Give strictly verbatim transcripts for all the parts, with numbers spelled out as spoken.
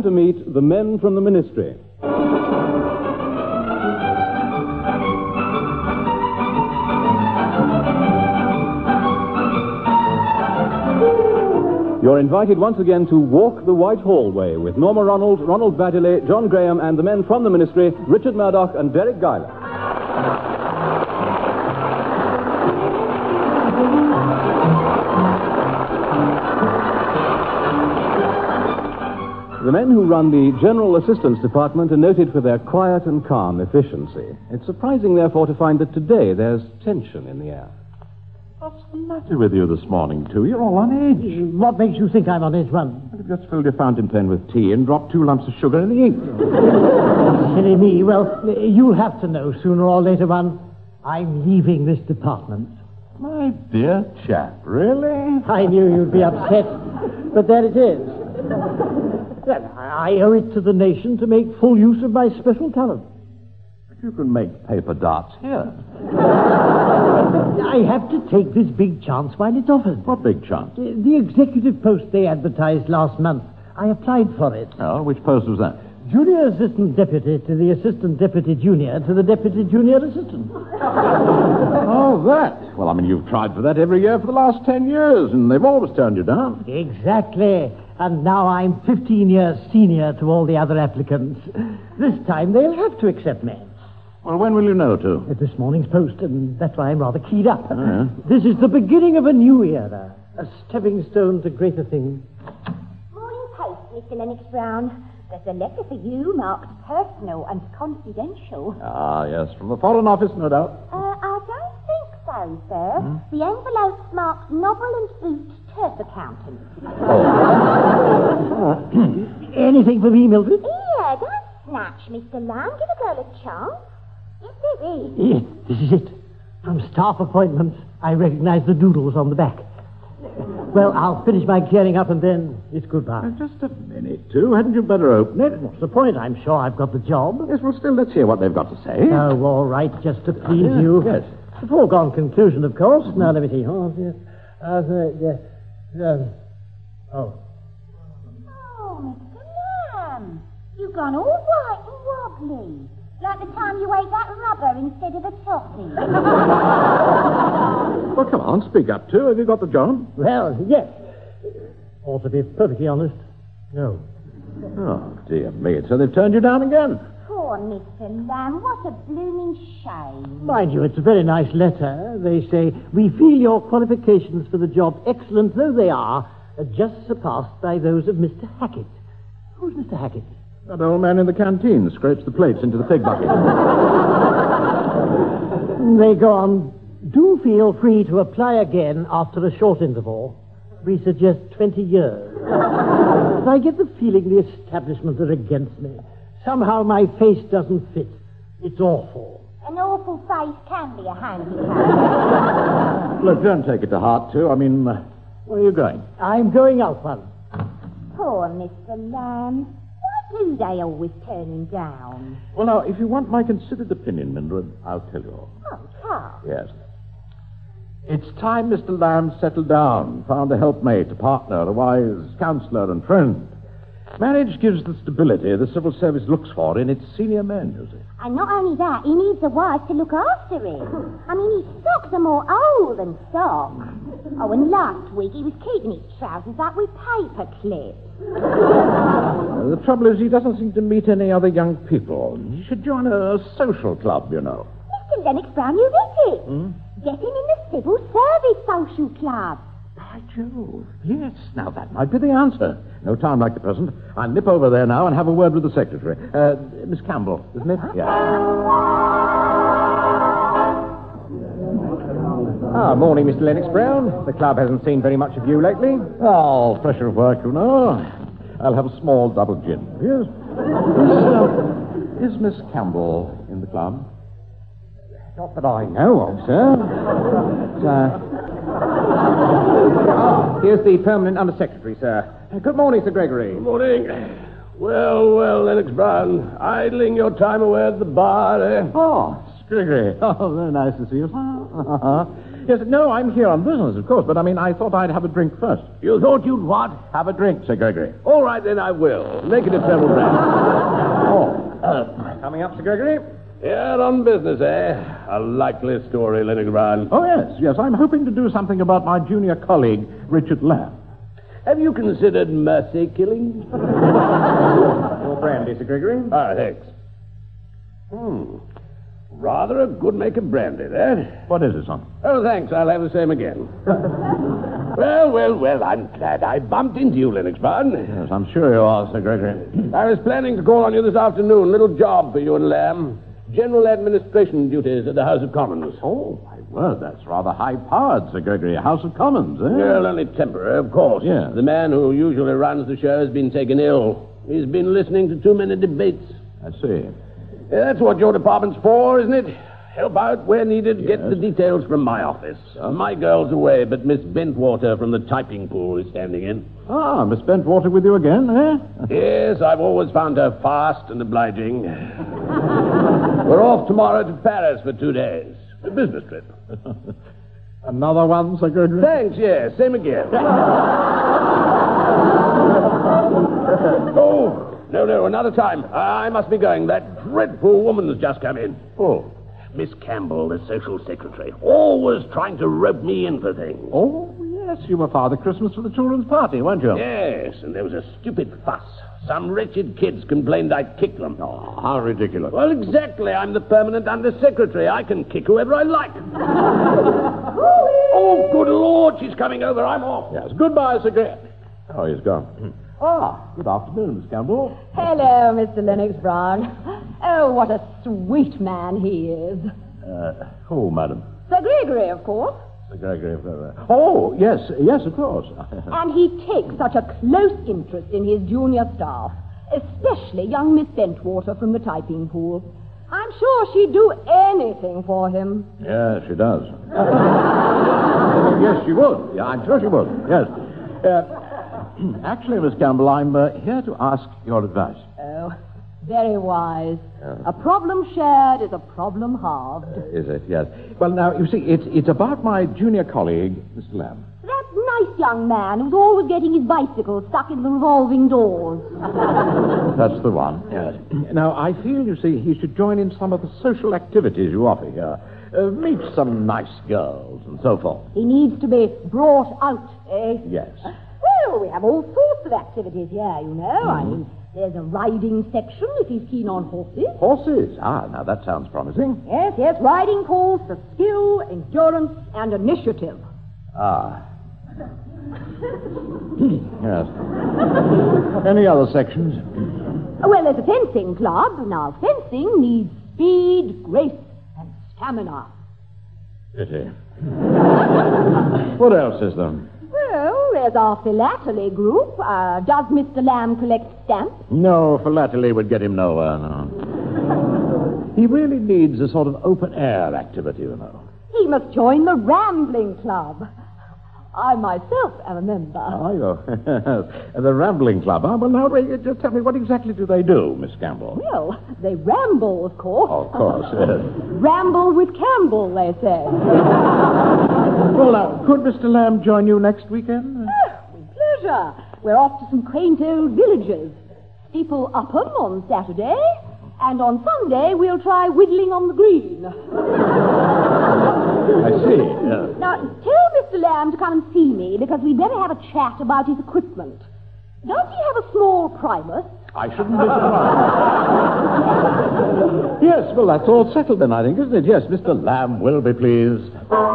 to meet the men from the ministry. You're invited once again to walk the White Hallway with Norma Ronald, Ronald Baddeley, John Graham, and the men from the ministry, Richard Murdoch and Derek Guyler. The men who run the General Assistance Department are noted for their quiet and calm efficiency. It's surprising, therefore, to find that today there's tension in the air. What's the matter with you this morning, too? You're all on edge. What makes you think I'm on edge, One? You've just filled your fountain pen with tea and dropped two lumps of sugar in the ink. Silly me. Well, you'll have to know sooner or later, One. I'm leaving this department. My dear chap, really? I knew you'd be upset, but there it is. Well, I owe it to the nation to make full use of my special talent. You can make paper darts here. I have to take this big chance while it's offered. What big chance? The, the executive post they advertised last month. I applied for it. Oh, which post was that? Junior assistant deputy to the assistant deputy junior to the deputy junior assistant. Oh, that. Well, I mean, you've tried for that every year for the last ten years, and they've always turned you down. Exactly. And now I'm fifteen years senior to all the other applicants. This time they'll have to accept me. Well, when will you know to? At this morning's post, and that's why I'm rather keyed up. Oh, yeah. This is the beginning of a new era, a stepping stone to greater things. Morning post, Mister Lennox Brown. There's a letter for you marked personal and confidential. Ah, yes, from the Foreign Office, no doubt. Uh, I don't think so, sir. Hmm? The envelope's marked novel and boot turf accountant. Oh. Anything for me, Mildred? Here, don't snatch, Mister Lamb. Give a girl a chance. Yes, there is. Yes, this is it. From staff appointments, I recognize the doodles on the back. Well, I'll finish my clearing up and then it's goodbye. Uh, just a minute, too. Hadn't you better open it? What's the point? I'm sure I've got the job. Yes, well, still, let's hear what they've got to say. Oh, all right, just to please yeah, you. Yes. It's a foregone conclusion, of course. Now, let me see. Oh, yes. Uh, uh, uh, oh. Oh, Mister Lamb. You've gone all white and wobbly. Like the time you ate that rubber instead of a toffee. Well, come on, speak up, too. Have you got the job? Well, yes. Or to be perfectly honest, no. Oh, dear me. So they've turned you down again? Poor Mister Lamb. What a blooming shame. Mind you, it's a very nice letter. They say, we feel your qualifications for the job, excellent though they are, are just surpassed by those of Mister Hackett. Who's Mister Hackett? That old man in the canteen scrapes the plates into the pig bucket. They go on, do feel free to apply again after a short interval. We suggest twenty years. But I get the feeling the establishment are against me. Somehow my face doesn't fit. It's awful. An awful face can be a handicap. Look, don't take it to heart, too. I mean, uh, where are you going? I'm going out, One. Poor Mister Lamb. Why do they always turn him down? Well, now, if you want my considered opinion, Mildred, I'll tell you. Oh, Carl. Yes. It's time Mister Lamb settled down, found a helpmate, a partner, a wise counselor and friend. Marriage gives the stability the civil service looks for in its senior men, you see. And not only that, he needs a wife to look after him. I mean, his socks are more old than socks. Oh, and last week he was keeping his trousers up with paper clips. Uh, the trouble is he doesn't seem to meet any other young people. He should join a social club, you know. Mister Lennox Brown, you read it. Hmm? Get him in the civil service social club. By Jove, yes. Now, that might be the answer. No time like the present. I'll nip over there now and have a word with the secretary. Uh, Miss Campbell, isn't it? Yeah. Ah, morning, Mister Lennox Brown. The club hasn't seen very much of you lately. Oh, pressure of work, you know. I'll have a small double gin. Yes. Is, uh, is Miss Campbell in the club? Not that I know of, sir. But, uh... Ah, here's the permanent undersecretary, sir. Uh, good morning, Sir Gregory. Good morning. Well, well, Lennox Brown, idling your time away at the bar, eh? Oh, Gregory. Oh, very nice to see you. Yes, no, I'm here on business, of course, but I mean, I thought I'd have a drink first. You thought you'd what? Have a drink, Sir Gregory. All right, then I will. Make it a treble brandy. Oh, uh, coming up, Sir Gregory? Yeah, on business, eh? A likely story, Lennox Brown. Oh, yes, yes, I'm hoping to do something about my junior colleague, Richard Lamb. Have you considered mercy killing? Your brandy, Sir Gregory. Ah, thanks. Hmm. Rather a good make of brandy, that. What is it, son? Oh, thanks. I'll have the same again. Well, well, well, I'm glad I bumped into you, Lennox Brown. Yes, I'm sure you are, Sir Gregory. I was planning to call on you this afternoon. Little job for you and Lamb. General administration duties at the House of Commons. Oh, my word, that's rather high-powered, Sir Gregory. House of Commons, eh? Well, only temporary, of course. Yeah. The man who usually runs the show has been taken ill. He's been listening to too many debates. I see. Yeah, that's what your department's for, isn't it? Help out where needed. Yes. Get the details from my office. My girl's away, but Miss Bentwater from the typing pool is standing in. Ah, Miss Bentwater with you again, eh? Yes, I've always found her fast and obliging. We're off tomorrow to Paris for two days. A business trip. Another one, Sir Gregory? Thanks, yes. Same again. Oh, no, no, another time. I must be going. That dreadful woman's just come in. Oh. Miss Campbell, the social secretary. Always trying to rope me in for things. Oh, yes, you were Father Christmas for the children's party, weren't you? Yes, and there was a stupid fuss. Some wretched kids complained I'd kicked them. Oh, how ridiculous. Well, exactly. I'm the permanent undersecretary. I can kick whoever I like. Oh, good Lord, she's coming over. I'm off. Yes, goodbye, Sir Gregory. Oh, he's gone. Ah, good afternoon, Miss Campbell. Hello, Mister Lennox Brown. Oh, what a sweet man he is. Uh, who, madam? Sir Gregory, of course. Sir Gregory. Uh, oh, yes, yes, of course. And he takes such a close interest in his junior staff, especially young Miss Bentwater from the typing pool. I'm sure she'd do anything for him. Yes, she does. Yes, she would. Yeah, I'm sure she would. Yes. Uh, actually, Miss Campbell, I'm uh, here to ask your advice. Oh, very wise. A problem shared is a problem halved. Is it? Yes. Well, now, you see, it's, it's about my junior colleague, Mister Lamb. That nice young man who's always getting his bicycle stuck in the revolving doors. That's the one. Yes. Now, I feel, you see, he should join in some of the social activities you offer here. Uh, meet some nice girls and so forth. He needs to be brought out, eh? Yes. Well, we have all sorts of activities here, you know. Mm-hmm. I mean, there's a riding section if he's keen on horses. Horses? Ah, now that sounds promising. Yes, yes, riding calls for skill, endurance, and initiative. Ah. Yes. Any other sections? Well, there's a fencing club. Now, fencing needs speed, grace, and stamina. Pity. What else is there? Well, there's our philately group. Uh, does Mister Lamb collect stamps? No, philately would get him nowhere, no. He really needs a sort of open-air activity, you know. He must join the Rambling Club. I myself am a member. Oh, you the Rambling Club. Huh? Well, now, wait, just tell me, what exactly do they do, Miss Campbell? Well, they ramble, of course. Oh, of course, yes. Ramble with Campbell, they say. Well, now, could Mister Lamb join you next weekend? Oh, with pleasure. We're off to some quaint old villages. Steeple Upham on Saturday, and on Sunday we'll try whittling on the green. I see. Yeah. Now, tell Mister Lamb to come and see me, because we'd better have a chat about his equipment. Does he have a small Primus? I shouldn't be surprised. Yes, well, that's all settled then, I think, isn't it? Yes, Mister Lamb will be pleased.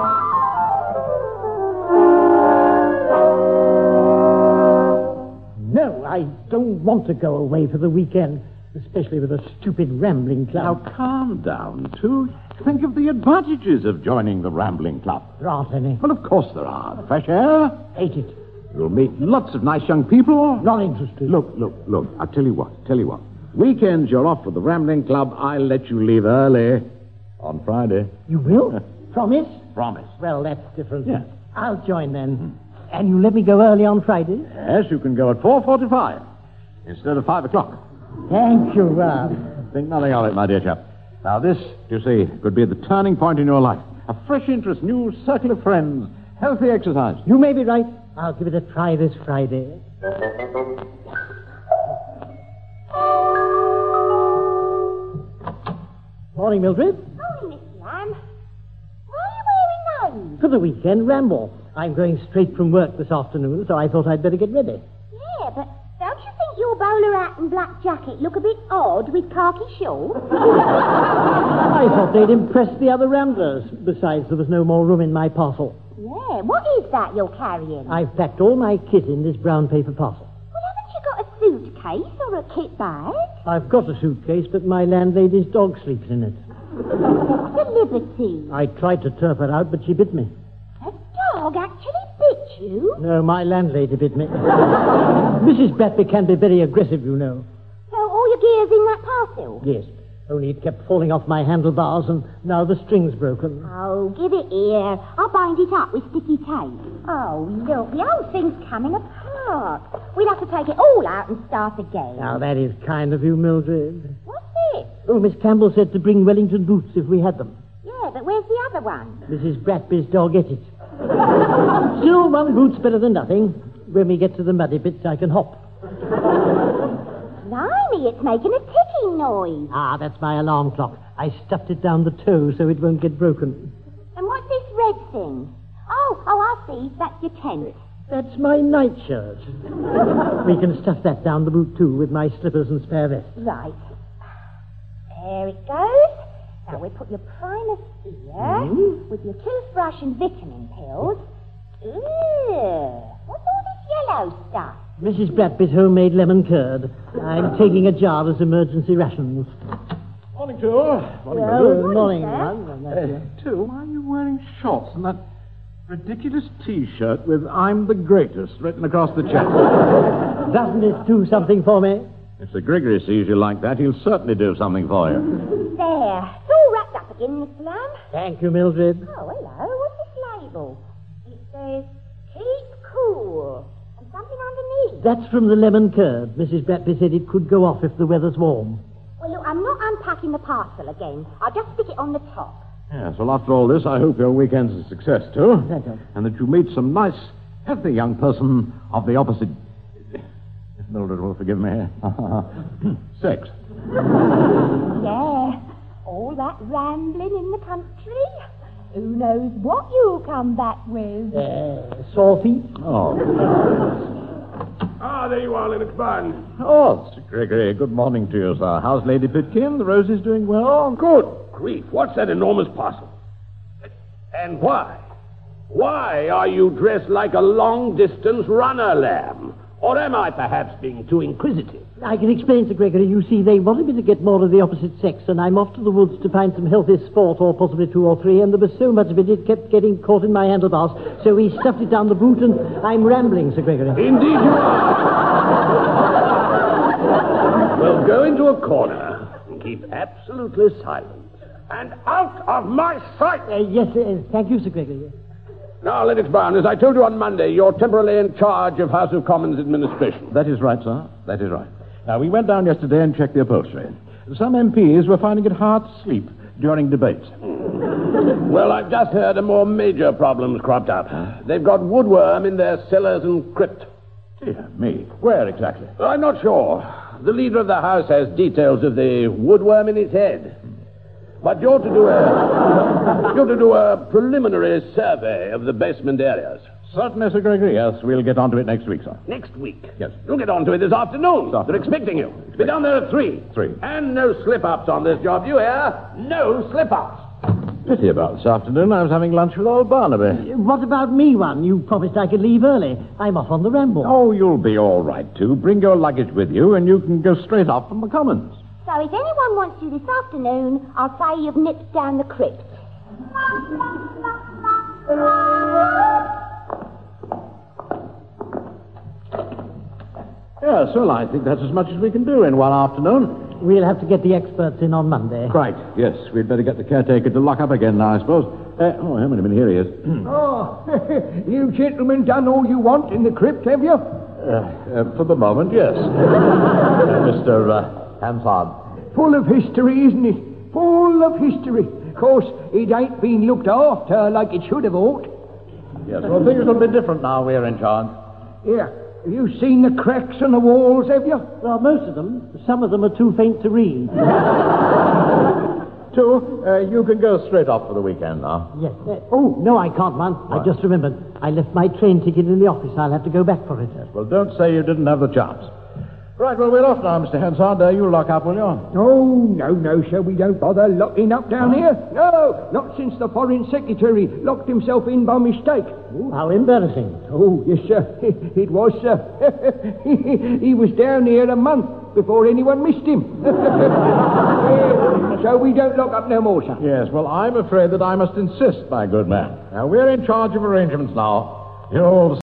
No, I don't want to go away for the weekend, especially with a stupid Rambling Club. Now, calm down, too. Think of the advantages of joining the Rambling Club. There aren't any. Well, of course there are. Fresh air. Hate it. You'll meet lots of nice young people. Not interested. Look, look, look. I'll tell you what. Tell you what. Weekends you're off with the Rambling Club. I'll let you leave early on Friday. You will? Promise? Promise. Well, that's different. Yeah. I'll join then. Mm. And you let me go early on Friday? Yes, you can go at four forty-five instead of five o'clock. Thank you, Rob. Think nothing of it, my dear chap. Now, this, you see, could be the turning point in your life. A fresh interest, new circle of friends, healthy exercise. You may be right. I'll give it a try this Friday. Morning, Mildred. Morning, Miss Lamb. Why are you wearing those? For the weekend ramble. I'm going straight from work this afternoon, so I thought I'd better get ready. Yeah, but don't you think your bowler hat and black jacket look a bit odd with khaki shorts? I thought they'd impress the other ramblers. Besides, there was no more room in my parcel. Yeah, what is that you're carrying? I've packed all my kit in this brown paper parcel. Well, haven't you got a suitcase or a kit bag? I've got a suitcase, but my landlady's dog sleeps in it. What's a liberty? I tried to turf her out, but she bit me. A dog actually bit you? No, my landlady bit me. Missus Bradby can be very aggressive, you know. So all your gear's in that parcel? Yes, only it kept falling off my handlebars, and now the string's broken. Oh, give it here. I'll bind it up with sticky tape. Oh, look, the whole thing's coming apart. We'll have to take it all out and start again. Now, that is kind of you, Mildred. What's this? Oh, Miss Campbell said to bring Wellington boots if we had them. Yeah, but where's the other one? Missus Bradby's dog ate it. Still, one boot's better than nothing. When we get to the muddy bits, I can hop. Blimey, it's making a ticking noise. Ah, that's my alarm clock. I stuffed it down the toe so it won't get broken. And what's this red thing? Oh, oh, I see. That's your tent. That's my nightshirt. We can stuff that down the boot, too, with my slippers and spare vest. Right. There it goes. Now we'll put your primer here Mm. with your toothbrush and vitamin pills. Ew. What's all this yellow stuff? Missus Bradby's homemade lemon curd. I'm taking a jar as emergency rations. Morning, Two. Morning, Well, Mildred. morning, sir. man. Uh, Two, why are you wearing shorts and that ridiculous T-shirt with "I'm the greatest" written across the chest? Doesn't it do something for me? If Sir Gregory sees you like that, he'll certainly do something for you. There. It's all wrapped up again, Miss Lamb. Thank you, Mildred. Oh, hello. What's this label? It says, keep cool. And something underneath. That's from the lemon curd. Missus Bradby said it could go off if the weather's warm. Well, look, I'm not unpacking the parcel again. I'll just stick it on the top. Yes, well, after all this, I hope your weekend's a success, too. Thank you. And that you meet some nice, healthy young person of the opposite... If Mildred will forgive me. Sex. Yeah. All that rambling in the country. Who knows what you'll come back with? Uh, sore feet? Oh. Ah, there you are, Lennox Barnes. Oh, Sir Gregory, good morning to you, sir. How's Lady Pitkin? The Rosie's doing well? Good grief, what's that enormous parcel? And why? Why are you dressed like a long-distance runner, Lamb? Or am I perhaps being too inquisitive? I can explain, Sir Gregory. You see, they wanted me to get more of the opposite sex, and I'm off to the woods to find some healthy sport, or possibly two or three, and there was so much of it, it kept getting caught in my handlebars, so we stuffed it down the boot, and I'm rambling, Sir Gregory. Indeed you are. Well, go into a corner and keep absolutely silent. And out of my sight! Uh, yes, uh, thank you, Sir Gregory. Now, Lennox Brown, as I told you on Monday, you're temporarily in charge of House of Commons administration. That is right, sir. That is right. Now, we went down yesterday and checked the upholstery. Some M Ps were finding it hard to sleep during debates. Well, I've just heard a more major problem's cropped up. They've got woodworm in their cellars and crypt. Dear me. Where exactly? I'm not sure. The leader of the House has details of the woodworm in his head. But you're to do a you're to do a preliminary survey of the basement areas. Certainly, Sir Gregory. Yes, we'll get on to it next week, sir. Next week. Yes. You'll get on to it this afternoon. Afternoon. They're expecting you. Be down there at three. Three. And no slip-ups on this job, you hear? No slip-ups. Pity about this afternoon. I was having lunch with old Barnaby. What about me, one? You promised I could leave early. I'm off on the ramble. Oh, you'll be all right, too. Bring your luggage with you, and you can go straight up from the Commons. So if anyone wants you this afternoon, I'll say you've nipped down the crypt. Yes, well, I think that's as much as we can do in one afternoon. We'll have to get the experts in on Monday. Right, yes. We'd better get the caretaker to lock up again now, I suppose. Uh, oh, how many minutes? Here he is. Oh, you gentlemen done all you want in the crypt, have you? Uh, uh, for the moment, yes. uh, Mister Uh, Hansard. Full of history, isn't it? full of history. Of course, it ain't been looked after like it should have ought. Yes, well, things will be different now we're in charge. Here, have you seen the cracks on the walls, have you? Well, most of them. Some of them are too faint to read. Two, uh, you can go straight off for the weekend now. Yes. Uh, oh, no, I can't, man. I just remembered. I left my train ticket in the office. I'll have to go back for it. Yes, well, don't say you didn't have the chance. Right, well, we're off now, Mister Hansard. Uh, you lock up, will you? Oh, no, no, sir. We don't bother locking up down here. No, not since the Foreign Secretary locked himself in by mistake. Ooh, how embarrassing. Oh, yes, sir. It was, sir. He was down here a month before anyone missed him. So we don't lock up no more, sir. Yes, well, I'm afraid that I must insist, my good man. Now, we're in charge of arrangements now. You'll